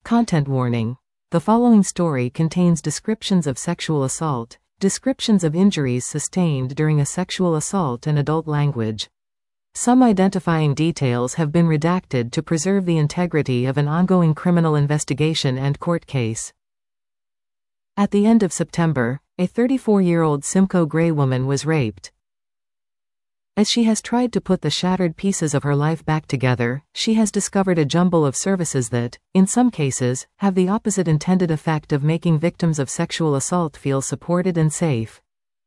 Content warning. The following story contains descriptions of sexual assault, descriptions of injuries sustained during a sexual assault, and adult language. Some identifying details have been redacted to preserve the integrity of an ongoing criminal investigation and court case. At the end of September, a 34-year-old Simcoe Gray woman was raped. As she has tried to put the shattered pieces of her life back together, she has discovered a jumble of services that, in some cases, have the opposite intended effect of making victims of sexual assault feel supported and safe.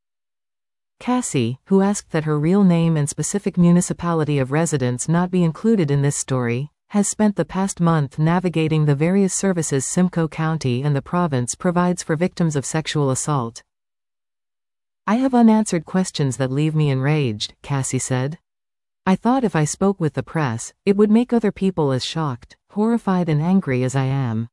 Cassie, who asked that her real name and specific municipality of residence not be included in this story, has spent the past month navigating the various services Simcoe County and the province provides for victims of sexual assault. "I have unanswered questions that leave me enraged," Cassie said. "I thought if I spoke with the press, it would make other people as shocked, horrified and angry as I am.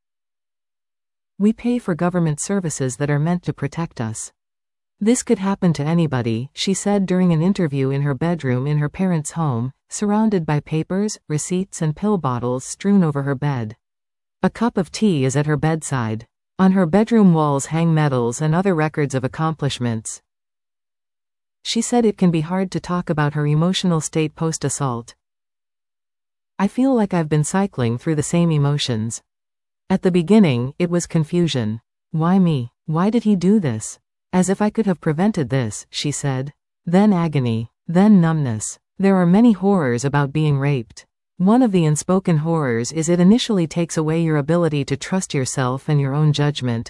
We pay for government services that are meant to protect us. This could happen to anybody," she said during an interview in her bedroom in her parents' home, surrounded by papers, receipts and pill bottles strewn over her bed. A cup of tea is at her bedside. On her bedroom walls hang medals and other records of accomplishments. She said it can be hard to talk about her emotional state post-assault. "I feel like I've been cycling through the same emotions. At the beginning, it was confusion. Why me? Why did he do this? As if I could have prevented this," she said. "Then agony. Then numbness. There are many horrors about being raped. One of the unspoken horrors is it initially takes away your ability to trust yourself and your own judgment."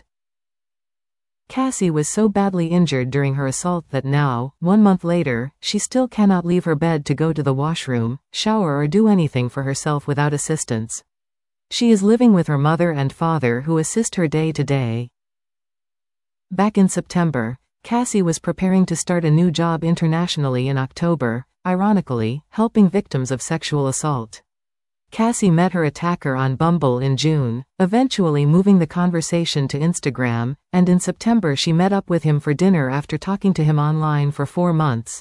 Cassie was so badly injured during her assault that now, 1 month later, she still cannot leave her bed to go to the washroom, shower or do anything for herself without assistance. She is living with her mother and father who assist her day to day. Back in September, Cassie was preparing to start a new job internationally in October, ironically, helping victims of sexual assault. Cassie met her attacker on Bumble in June, eventually moving the conversation to Instagram, and in September she met up with him for dinner after talking to him online for 4 months.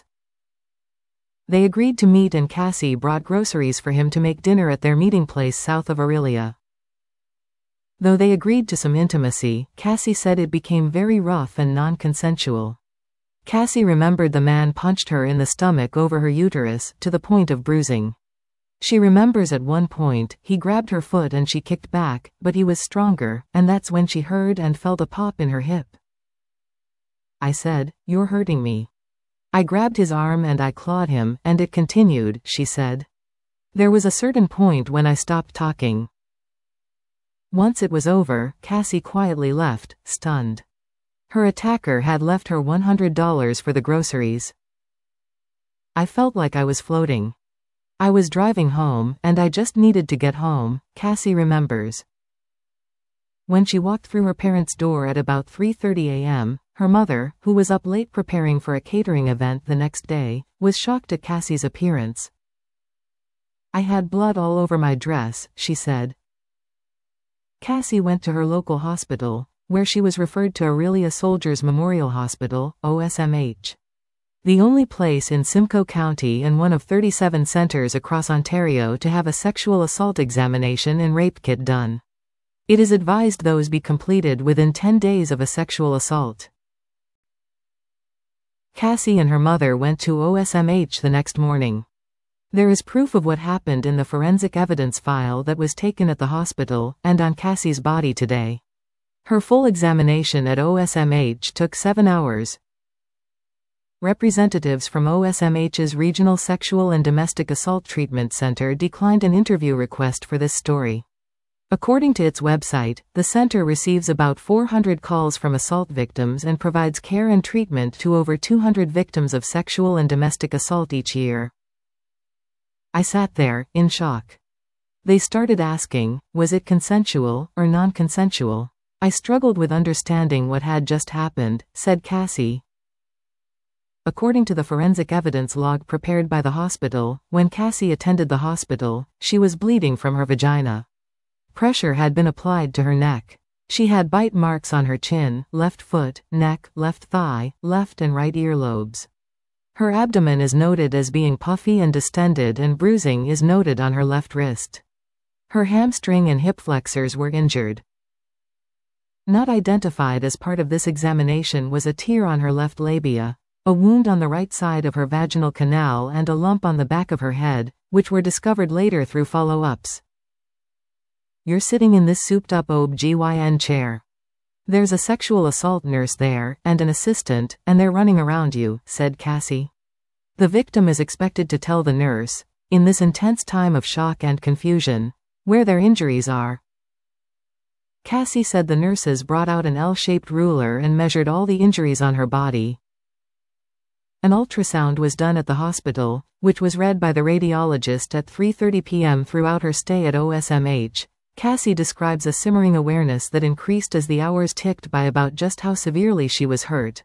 They agreed to meet and Cassie brought groceries for him to make dinner at their meeting place south of Orillia. Though they agreed to some intimacy, Cassie said it became very rough and non-consensual. Cassie remembered the man punched her in the stomach over her uterus, to the point of bruising. She remembers at one point, he grabbed her foot and she kicked back, but he was stronger, and that's when she heard and felt a pop in her hip. "I said, 'You're hurting me.' I grabbed his arm and I clawed him, and it continued," she said. "There was a certain point when I stopped talking. Once it was over, Cassie quietly left, stunned. Her attacker had left her $100 for the groceries. I felt like I was floating. I was driving home, and I just needed to get home," Cassie remembers. When she walked through her parents' door at about 3:30 a.m., her mother, who was up late preparing for a catering event the next day, was shocked at Cassie's appearance. "I had blood all over my dress," she said. Cassie went to her local hospital, where she was referred to Orillia Soldiers Memorial Hospital, OSMH. The only place in Simcoe County and one of 37 centers across Ontario to have a sexual assault examination and rape kit done. It is advised those be completed within 10 days of a sexual assault. Cassie and her mother went to OSMH the next morning. There is proof of what happened in the forensic evidence file that was taken at the hospital, and on Cassie's body today. Her full examination at OSMH took 7 hours. Representatives from OSMH's Regional Sexual and Domestic Assault Treatment Center declined an interview request for this story. According to its website, the center receives about 400 calls from assault victims and provides care and treatment to over 200 victims of sexual and domestic assault each year. "I sat there, in shock. They started asking, was it consensual or non-consensual? I struggled with understanding what had just happened," said Cassie. According to the forensic evidence log prepared by the hospital, when Cassie attended the hospital, she was bleeding from her vagina. Pressure had been applied to her neck. She had bite marks on her chin, left foot, neck, left thigh, left and right earlobes. Her abdomen is noted as being puffy and distended, and bruising is noted on her left wrist. Her hamstring and hip flexors were injured. Not identified as part of this examination was a tear on her left labia, a wound on the right side of her vaginal canal and a lump on the back of her head, which were discovered later through follow-ups. You're sitting in this souped-up OB-GYN chair. There's a sexual assault nurse there, and an assistant, and they're running around you, said Cassie. The victim is expected to tell the nurse, in this intense time of shock and confusion, where their injuries are. Cassie said the nurses brought out an L-shaped ruler and measured all the injuries on her body. An ultrasound was done at the hospital, which was read by the radiologist at 3:30 p.m. Throughout her stay at OSMH, Cassie describes a simmering awareness that increased as the hours ticked by about just how severely she was hurt.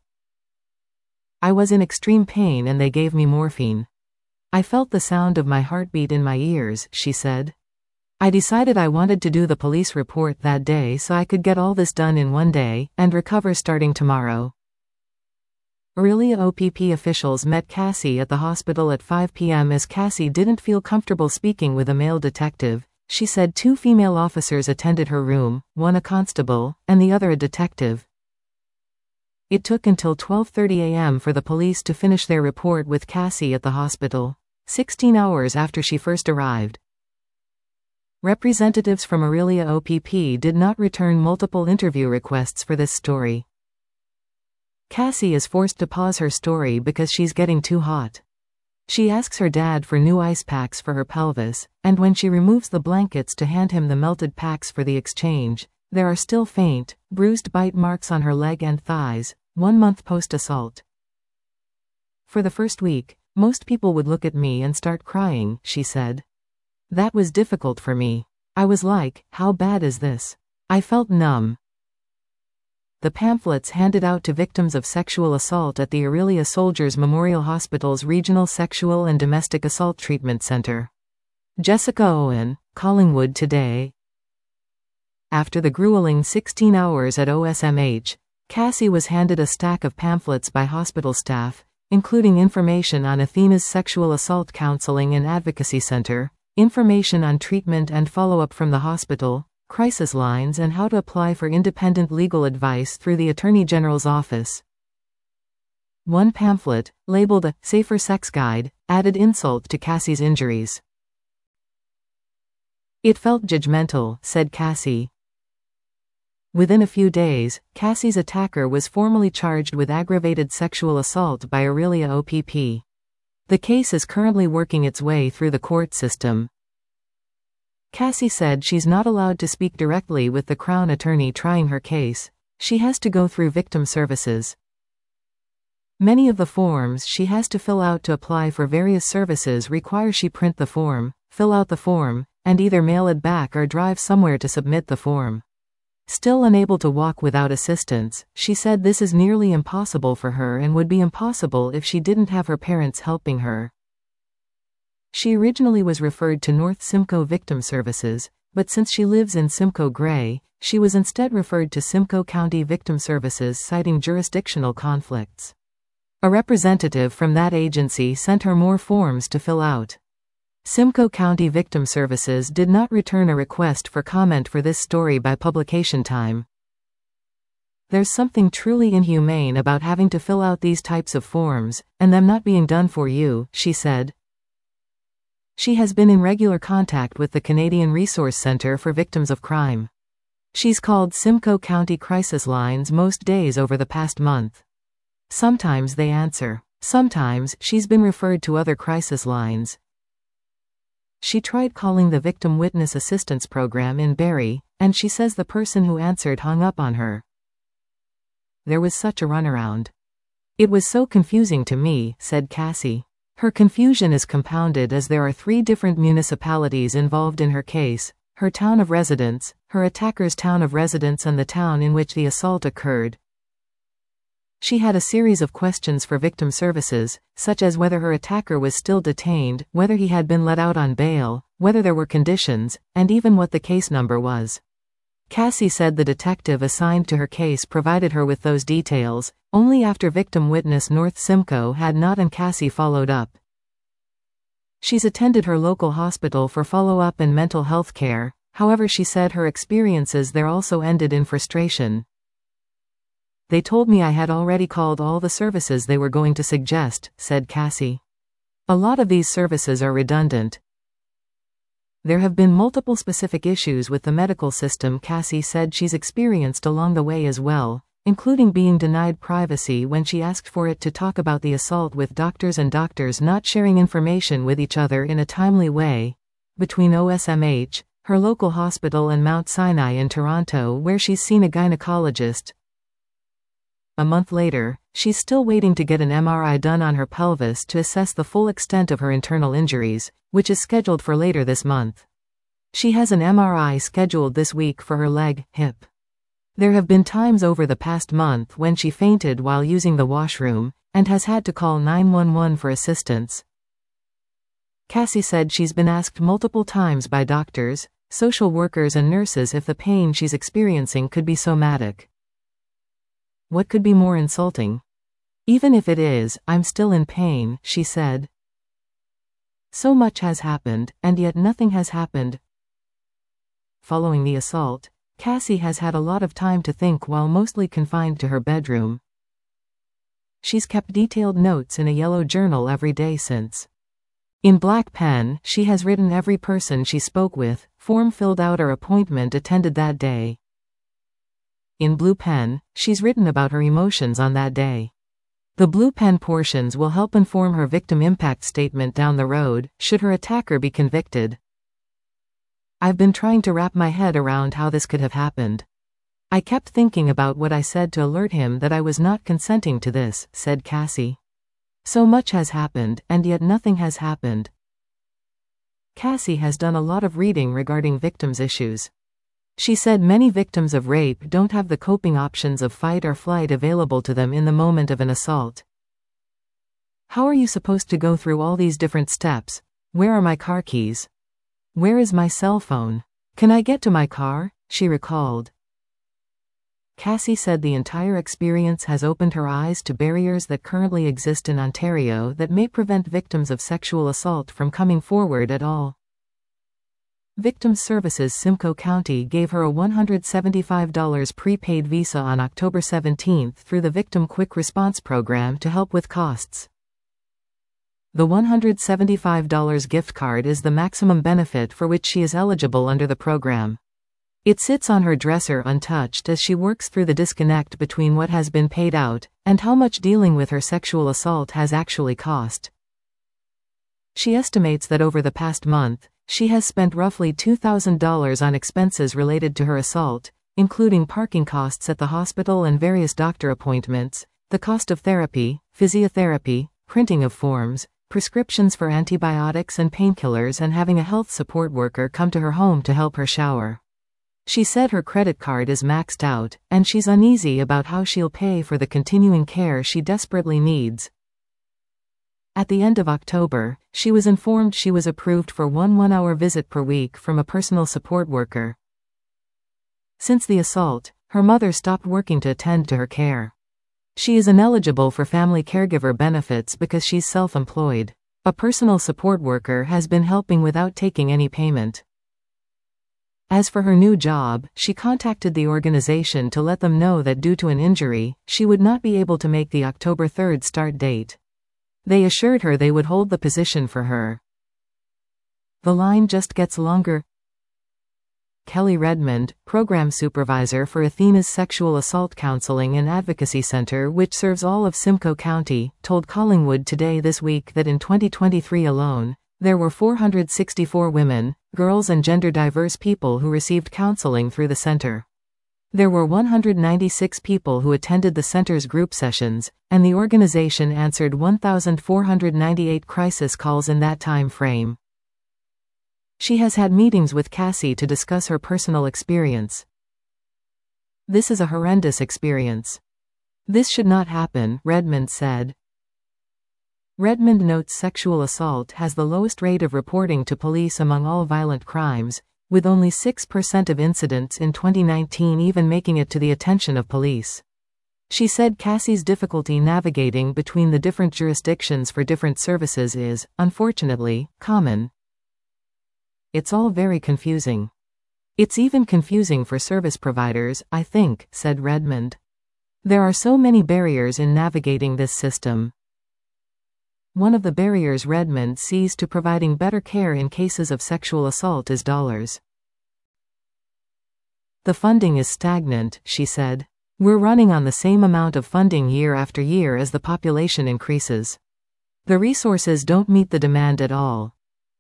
I was in extreme pain and they gave me morphine. I felt the sound of my heartbeat in my ears, she said. I decided I wanted to do the police report that day so I could get all this done in one day, and recover starting tomorrow. Orillia OPP officials met Cassie at the hospital at 5 p.m. as Cassie didn't feel comfortable speaking with a male detective. She said 2 female officers attended her room, one a constable, and the other a detective. It took until 12:30 a.m. for the police to finish their report with Cassie at the hospital, 16 hours after she first arrived. Representatives from Orillia OPP did not return multiple interview requests for this story. Cassie is forced to pause her story because she's getting too hot. She asks her dad for new ice packs for her pelvis, and when she removes the blankets to hand him the melted packs for the exchange, there are still faint, bruised bite marks on her leg and thighs, 1 month post-assault. For the first week, most people would look at me and start crying, she said. That was difficult for me. I was like, how bad is this? I felt numb. The pamphlets handed out to victims of sexual assault at the Orillia Soldiers Memorial Hospital's Regional Sexual and Domestic Assault Treatment Center. Jessica Owen, Collingwood Today. After the grueling 16 hours at OSMH, Cassie was handed a stack of pamphlets by hospital staff, including information on Athena's Sexual Assault Counseling and Advocacy Center, information on treatment and follow-up from the hospital, crisis lines and how to apply for independent legal advice through the Attorney General's office. One pamphlet, labeled a Safer Sex Guide, added insult to Cassie's injuries. It felt judgmental, said Cassie. Within a few days, Cassie's attacker was formally charged with aggravated sexual assault by Orillia OPP. The case is currently working its way through the court system. Cassie said she's not allowed to speak directly with the Crown attorney trying her case. She has to go through victim services. Many of the forms she has to fill out to apply for various services require she print the form, fill out the form, and either mail it back or drive somewhere to submit the form. Still unable to walk without assistance, she said this is nearly impossible for her and would be impossible if she didn't have her parents helping her. She originally was referred to North Simcoe Victim Services, but since she lives in Simcoe Grey, she was instead referred to Simcoe County Victim Services, citing jurisdictional conflicts. A representative from that agency sent her more forms to fill out. Simcoe County Victim Services did not return a request for comment for this story by publication time. There's something truly inhumane about having to fill out these types of forms, and them not being done for you, she said. She has been in regular contact with the Canadian Resource Centre for Victims of Crime. She's called Simcoe County Crisis Lines most days over the past month. Sometimes they answer. Sometimes she's been referred to other crisis lines. She tried calling the Victim Witness Assistance Program in Barrie, and she says the person who answered hung up on her. There was such a runaround. It was so confusing to me, said Cassie. Her confusion is compounded as there are 3 different municipalities involved in her case: her town of residence, her attacker's town of residence, and the town in which the assault occurred. She had a series of questions for victim services, such as whether her attacker was still detained, whether he had been let out on bail, whether there were conditions, and even what the case number was. Cassie said the detective assigned to her case provided her with those details, only after victim witness North Simcoe had not, and Cassie followed up. She's attended her local hospital for follow-up and mental health care, However, she said her experiences there also ended in frustration. "They told me I had already called all the services they were going to suggest," said Cassie. "A lot of these services are redundant. There have been multiple specific issues with the medical system," Cassie said she's experienced along the way as well, including being denied privacy when she asked for it to talk about the assault with doctors and doctors not sharing information with each other in a timely way. Between OSMH, her local hospital, and Mount Sinai in Toronto, where she's seen a gynecologist. A month later, she's still waiting to get an MRI done on her pelvis to assess the full extent of her internal injuries, which is scheduled for later this month. She has an MRI scheduled this week for her leg, hip. There have been times over the past month when she fainted while using the washroom, and has had to call 911 for assistance. Cassie said she's been asked multiple times by doctors, social workers and nurses if the pain she's experiencing could be somatic. "What could be more insulting? Even if it is, I'm still in pain," she said. "So much has happened, and yet nothing has happened." Following the assault, Cassie has had a lot of time to think while mostly confined to her bedroom. She's kept detailed notes in a yellow journal every day since. In black pen, she has written every person she spoke with, form filled out or appointment attended that day. In blue pen, she's written about her emotions on that day. The blue pen portions will help inform her victim impact statement down the road, should her attacker be convicted. "I've been trying to wrap my head around how this could have happened. I kept thinking about what I said to alert him that I was not consenting to this," said Cassie. "So much has happened, and yet nothing has happened." Cassie has done a lot of reading regarding victims' issues. She said many victims of rape don't have the coping options of fight or flight available to them in the moment of an assault. "How are you supposed to go through all these different steps? Where are my car keys? Where is my cell phone? Can I get to my car?" she recalled. Cassie said the entire experience has opened her eyes to barriers that currently exist in Ontario that may prevent victims of sexual assault from coming forward at all. Victims Services Simcoe County gave her a $175 prepaid visa on October 17 through the Victim Quick Response Program to help with costs. The $175 gift card is the maximum benefit for which she is eligible under the program. It sits on her dresser untouched as she works through the disconnect between what has been paid out and how much dealing with her sexual assault has actually cost. She estimates that over the past month, she has spent roughly $2,000 on expenses related to her assault, including parking costs at the hospital and various doctor appointments, the cost of therapy, physiotherapy, printing of forms, prescriptions for antibiotics and painkillers, and having a health support worker come to her home to help her shower. She said her credit card is maxed out, and she's uneasy about how she'll pay for the continuing care she desperately needs. At the end of October, she was informed she was approved for one 1-hour visit per week from a personal support worker. Since the assault, her mother stopped working to attend to her care. She is ineligible for family caregiver benefits because she's self-employed. A personal support worker has been helping without taking any payment. As for her new job, she contacted the organization to let them know that due to an injury, she would not be able to make the October 3 start date. They assured her they would hold the position for her. The line just gets longer. Kelly Redmond, program supervisor for Athena's Sexual Assault Counseling and Advocacy Center, which serves all of Simcoe County, told Collingwood Today this week that in 2023 alone, there were 464 women, girls and gender-diverse people who received counseling through the center. There were 196 people who attended the center's group sessions, and the organization answered 1,498 crisis calls in that time frame. She has had meetings with Cassie to discuss her personal experience. "This is a horrendous experience. This should not happen," Redmond said. Redmond notes sexual assault has the lowest rate of reporting to police among all violent crimes, with only 6% of incidents in 2019 even making it to the attention of police. She said Cassie's difficulty navigating between the different jurisdictions for different services is, unfortunately, common. "It's all very confusing. It's even confusing for service providers, I think, said Redmond. There are so many barriers in navigating this system. One of the barriers Redmond sees to providing better care in cases of sexual assault is dollars. The funding is stagnant, she said. We're running on the same amount of funding year after year as the population increases. The resources don't meet the demand at all.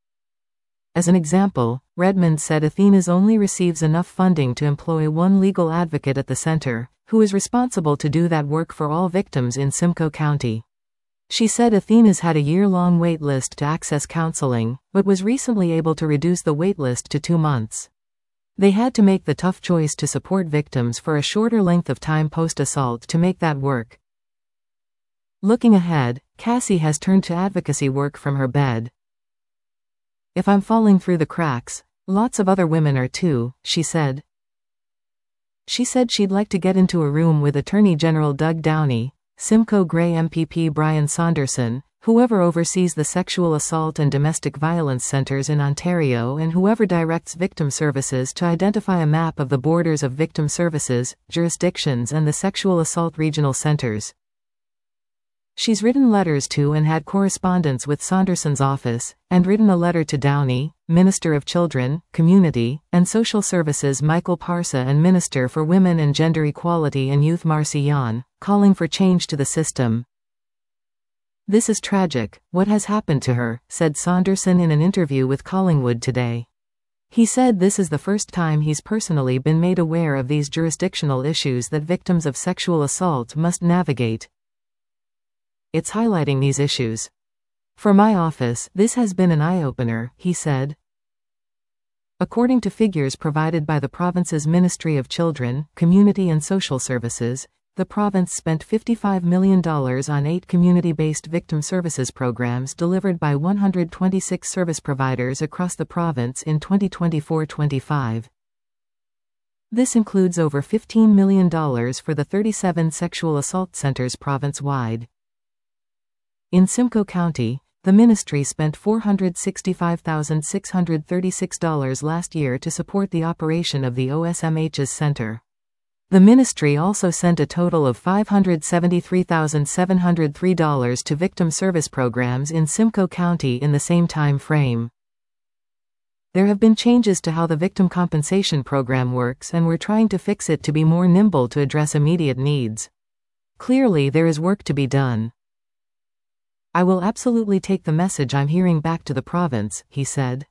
As an example, Redmond said Athena's only receives enough funding to employ one legal advocate at the center, who is responsible to do that work for all victims in Simcoe County. She said Athena's had a year-long wait list to access counseling, but was recently able to reduce the wait list to 2 months. They had to make the tough choice to support victims for a shorter length of time post-assault to make that work. Looking ahead, Cassie has turned to advocacy work from her bed. If I'm falling through the cracks, lots of other women are too, she said. She said she'd like to get into a room with Attorney General Doug Downey, Simcoe Grey MPP Brian Saunderson, whoever oversees the sexual assault and domestic violence centers in Ontario, and whoever directs victim services to identify a map of the borders of victim services, jurisdictions and the sexual assault regional centers. She's written letters to and had correspondence with Saunderson's office, and written a letter to Downey, Minister of Children, Community, and Social Services Michael Parsa and Minister for Women and Gender Equality and Youth Marcy Yan, calling for change to the system. This is tragic, what has happened to her, said Saunderson in an interview with Collingwood today. He said this is the first time he's personally been made aware of these jurisdictional issues that victims of sexual assault must navigate. It's highlighting these issues. For my office, this has been an eye-opener, he said. According to figures provided by the province's Ministry of Children, Community and Social Services, the province spent $55 million on 8 community-based victim services programs delivered by 126 service providers across the province in 2024-25. This includes over $15 million for the 37 sexual assault centers province-wide. In Simcoe County, the ministry spent $465,636 last year to support the operation of the OSMH's center. The ministry also sent a total of $573,703 to victim service programs in Simcoe County in the same time frame. There have been changes to how the victim compensation program works, and we're trying to fix it to be more nimble to address immediate needs. Clearly, there is work to be done. I will absolutely take the message I'm hearing back to the province, he said.